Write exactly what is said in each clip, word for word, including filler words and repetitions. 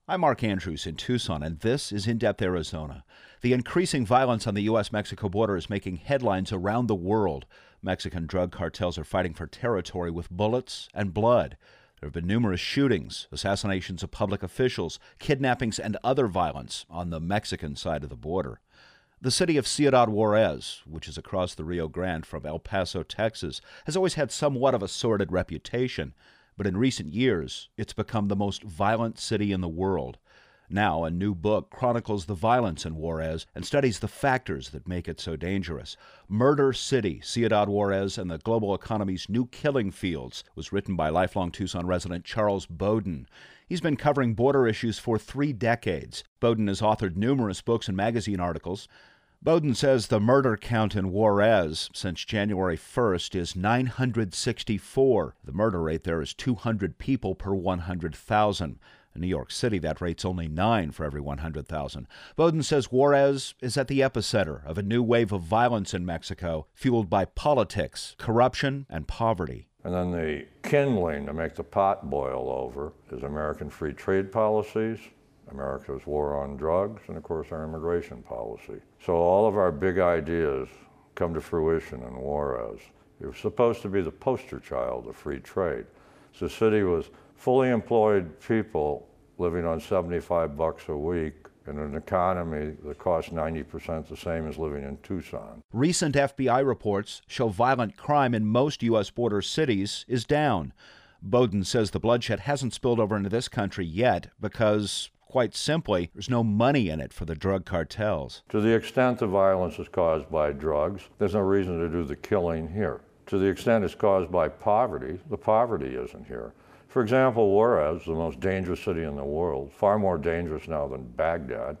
I'm Mark Andrews in Tucson, and this is In Depth, Arizona. The increasing violence on the U S Mexico border is making headlines around the world. Mexican drug cartels are fighting for territory with bullets and blood. There have been numerous shootings, assassinations of public officials, kidnappings, and other violence on the Mexican side of the border. The city of Ciudad Juarez, which is across the Rio Grande from El Paso, Texas, has always had somewhat of a sordid reputation. But in recent years, it's become the most violent city in the world. Now, a new book chronicles the violence in Juarez and studies the factors that make it so dangerous. Murder City, Ciudad Juarez and the Global Economy's New Killing Fields was written by lifelong Tucson resident Charles Bowden. He's been covering border issues for three decades. Bowden has authored numerous books and magazine articles. Bowden says the murder count in Juarez since January first is nine hundred sixty-four. The murder rate there is two hundred people per one hundred thousand. In New York City, that rate's only nine for every one hundred thousand. Bowden says Juarez is at the epicenter of a new wave of violence in Mexico, fueled by politics, corruption, and poverty. And then the kindling to make the pot boil over is American free trade policies, America's war on drugs, and of course our immigration policy. So all of our big ideas come to fruition in Juarez. It was supposed to be the poster child of free trade. So the city was fully employed people living on seventy-five bucks a week in an economy that costs ninety percent the same as living in Tucson. Recent F B I reports show violent crime in most U S border cities is down. Bowden says the bloodshed hasn't spilled over into this country yet because, quite simply, there's no money in it for the drug cartels. To the extent the violence is caused by drugs, there's no reason to do the killing here. To the extent it's caused by poverty, the poverty isn't here. For example, Juarez, the most dangerous city in the world, far more dangerous now than Baghdad,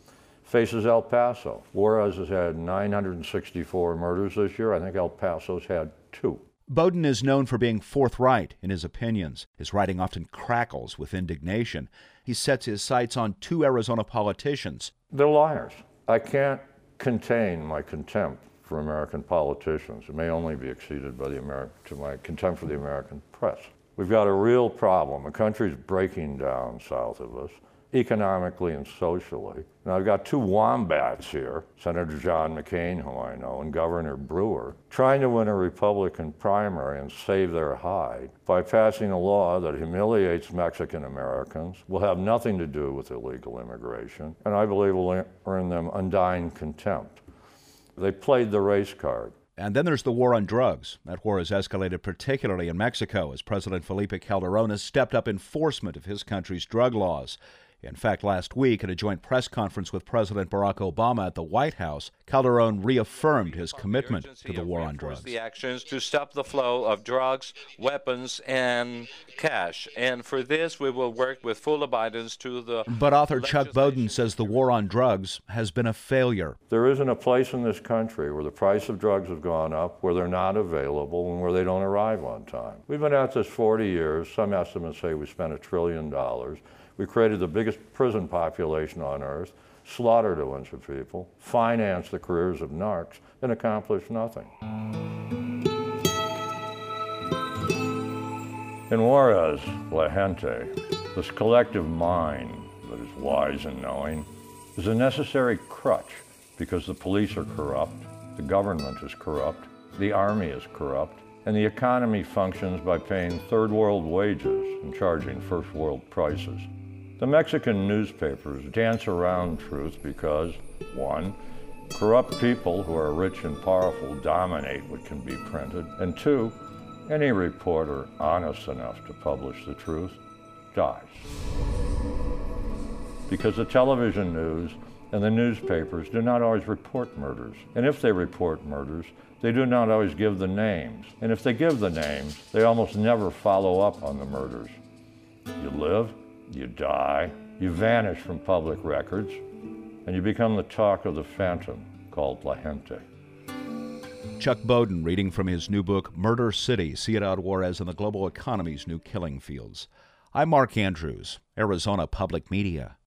faces El Paso. Juarez has had nine hundred sixty-four murders this year. I think El Paso's had two. Bowden is known for being forthright in his opinions. His writing often crackles with indignation. He sets his sights on two Arizona politicians. They're liars. I can't contain my contempt for American politicians. It may only be exceeded by the Ameri- to my contempt for the American press. We've got a real problem. The country's breaking down south of us, economically and socially. Now, I've got two wombats here, Senator John McCain, who I know, and Governor Brewer, trying to win a Republican primary and save their hide by passing a law that humiliates Mexican Americans, will have nothing to do with illegal immigration, and I believe will earn them undying contempt. They played the race card. And then there's the war on drugs. That war has escalated particularly in Mexico as President Felipe Calderón has stepped up enforcement of his country's drug laws. In fact, last week, at a joint press conference with President Barack Obama at the White House, Calderón reaffirmed his commitment to the war on drugs. The actions to stop the flow of drugs, weapons, and cash. And for this, we will work with full abidance to the... But author Chuck Bowden says the war on drugs has been a failure. There isn't a place in this country where the price of drugs have gone up, where they're not available, and where they don't arrive on time. We've been at this forty years. Some estimates say we spent a trillion dollars. We created the biggest prison population on earth, slaughtered a bunch of people, financed the careers of narcs, and accomplished nothing. In Juarez, La Gente, this collective mind that is wise and knowing, is a necessary crutch because the police are corrupt, the government is corrupt, the army is corrupt, and the economy functions by paying third world wages and charging first world prices. The Mexican newspapers dance around truth because, one, corrupt people who are rich and powerful dominate what can be printed, and two, any reporter honest enough to publish the truth dies. Because the television news and the newspapers do not always report murders, and if they report murders, they do not always give the names, and if they give the names, they almost never follow up on the murders. You live, you die, you vanish from public records, and you become the talk of the phantom called La Gente. Chuck Bowden reading from his new book, Murder City, Ciudad Juarez and the Global Economy's New Killing Fields. I'm Mark Andrews, Arizona Public Media.